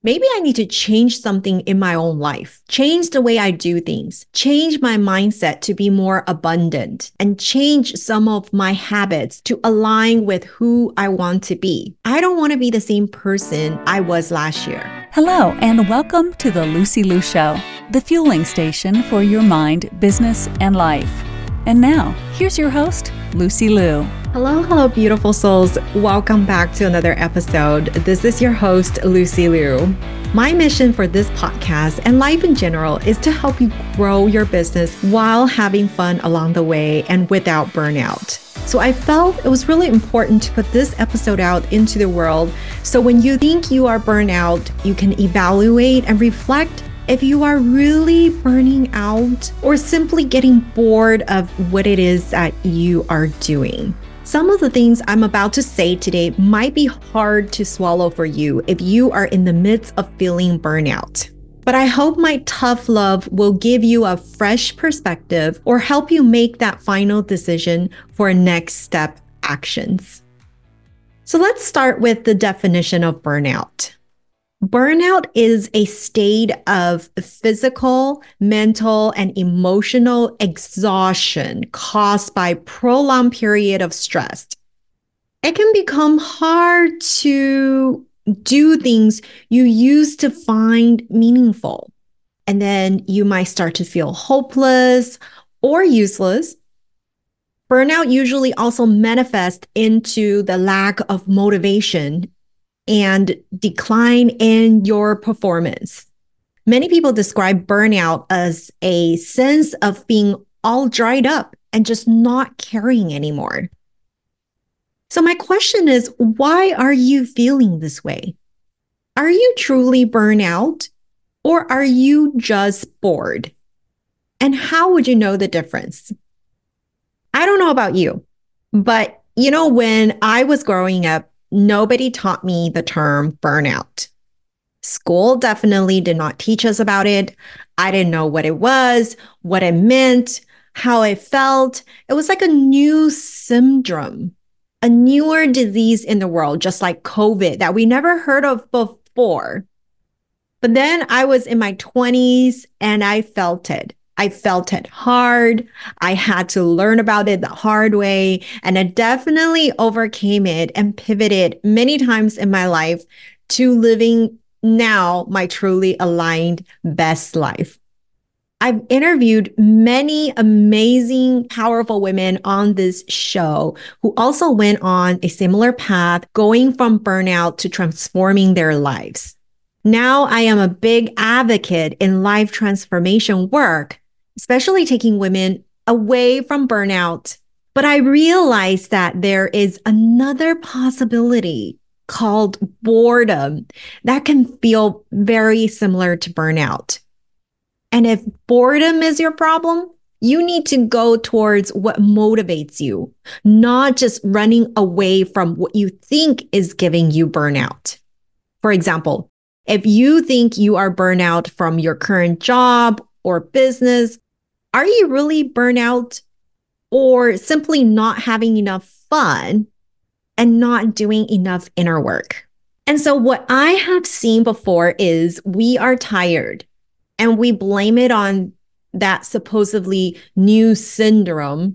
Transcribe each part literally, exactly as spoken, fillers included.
Maybe I need to change something in my own life, change the way I do things, change my mindset to be more abundant, and change some of my habits to align with who I want to be. I don't want to be the same person I was last year. Hello, and welcome to the Lucy Liu Show, the fueling station for your mind, business, and life. And now, here's your host, Lucy Liu. Hello, hello, beautiful souls. Welcome back to another episode. This is your host, Lucy Liu. My mission for this podcast and life in general is to help you grow your business while having fun along the way and without burnout. So I felt it was really important to put this episode out into the world. So when you think you are burnt out, you can evaluate and reflect if you are really burning out or simply getting bored of what it is that you are doing. Some of the things I'm about to say today might be hard to swallow for you if you are in the midst of feeling burnout. But I hope my tough love will give you a fresh perspective or help you make that final decision for next step actions. So let's start with the definition of burnout. Burnout is a state of physical, mental, and emotional exhaustion caused by prolonged period of stress. It can become hard to do things you used to find meaningful. And then you might start to feel hopeless or useless. Burnout usually also manifests into the lack of motivation and decline in your performance. Many people describe burnout as a sense of being all dried up and just not caring anymore. So my question is, why are you feeling this way? Are you truly burnt out or are you just bored? And how would you know the difference? I don't know about you, but you know, when I was growing up, nobody taught me the term burnout. School definitely did not teach us about it. I didn't know what it was, what it meant, how it felt. It was like a new syndrome, a newer disease in the world, just like COVID that we never heard of before. But then I was in my twenties and I felt it. I felt it hard. I had to learn about it the hard way, and I definitely overcame it and pivoted many times in my life to living now my truly aligned best life. I've interviewed many amazing, powerful women on this show who also went on a similar path, going from burnout to transforming their lives. Now I am a big advocate in life transformation work, especially taking women away from burnout. But I realized that there is another possibility called boredom that can feel very similar to burnout. And if boredom is your problem, you need to go towards what motivates you, not just running away from what you think is giving you burnout. For example, if you think you are burnout from your current job or business, are you really burnout or simply not having enough fun and not doing enough inner work? And so what I have seen before is we are tired and we blame it on that supposedly new syndrome.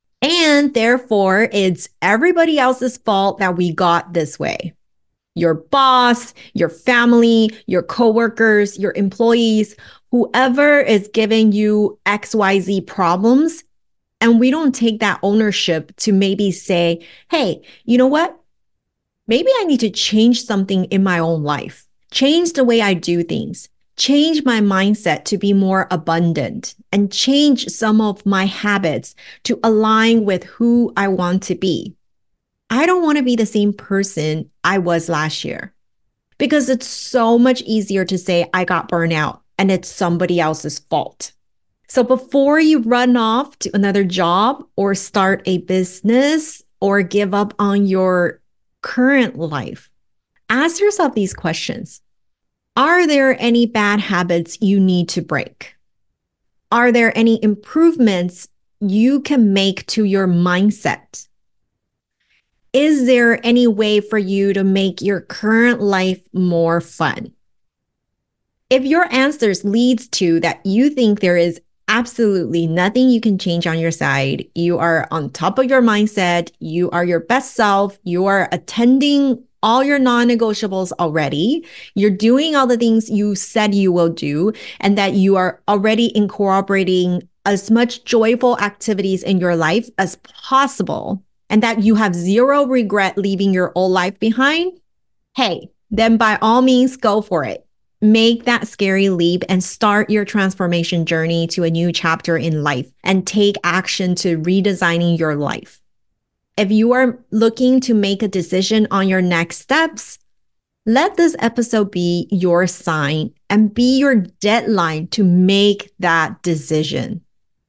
And therefore, it's everybody else's fault that we got this way. Your boss, your family, your coworkers, your employees, whoever is giving you X Y Z problems, and we don't take that ownership to maybe say, hey, you know what? Maybe I need to change something in my own life, change the way I do things, change my mindset to be more abundant, and change some of my habits to align with who I want to be. I don't want to be the same person I was last year because it's so much easier to say I got burned out and it's somebody else's fault. So before you run off to another job or start a business or give up on your current life, ask yourself these questions. Are there any bad habits you need to break? Are there any improvements you can make to your mindset? Is there any way for you to make your current life more fun? If your answers leads to that you think there is absolutely nothing you can change on your side, you are on top of your mindset, you are your best self, you are attending all your non-negotiables already, you're doing all the things you said you will do, and that you are already incorporating as much joyful activities in your life as possible, and that you have zero regret leaving your old life behind, hey, then by all means, go for it. Make that scary leap and start your transformation journey to a new chapter in life and take action to redesigning your life. If you are looking to make a decision on your next steps, let this episode be your sign and be your deadline to make that decision.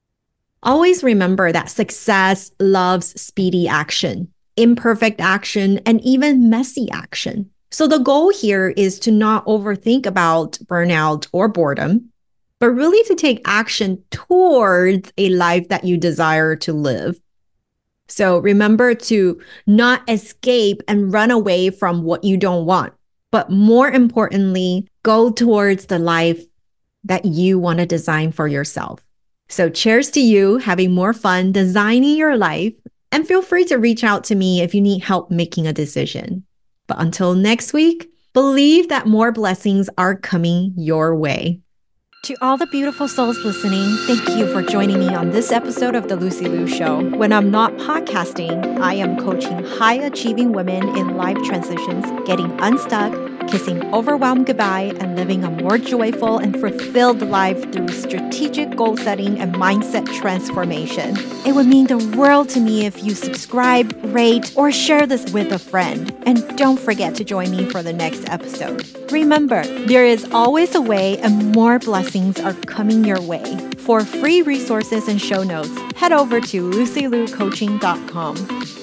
Always remember that success loves speedy action, imperfect action, and even messy action. So the goal here is to not overthink about burnout or boredom, but really to take action towards a life that you desire to live. So remember to not escape and run away from what you don't want, but more importantly, go towards the life that you want to design for yourself. So cheers to you having more fun designing your life, and feel free to reach out to me if you need help making a decision. But until next week, believe that more blessings are coming your way. To all the beautiful souls listening, thank you for joining me on this episode of The Lucy Liu Show. When I'm not podcasting, I am coaching high-achieving women in life transitions, getting unstuck, kissing overwhelm goodbye, and living a more joyful and fulfilled life through strategic goal setting and mindset transformation. It would mean the world to me if you subscribe, rate, or share this with a friend. And don't forget to join me for the next episode. Remember, there is always a way, and more blessings are coming your way. For free resources and show notes, head over to lucy liu coaching dot com.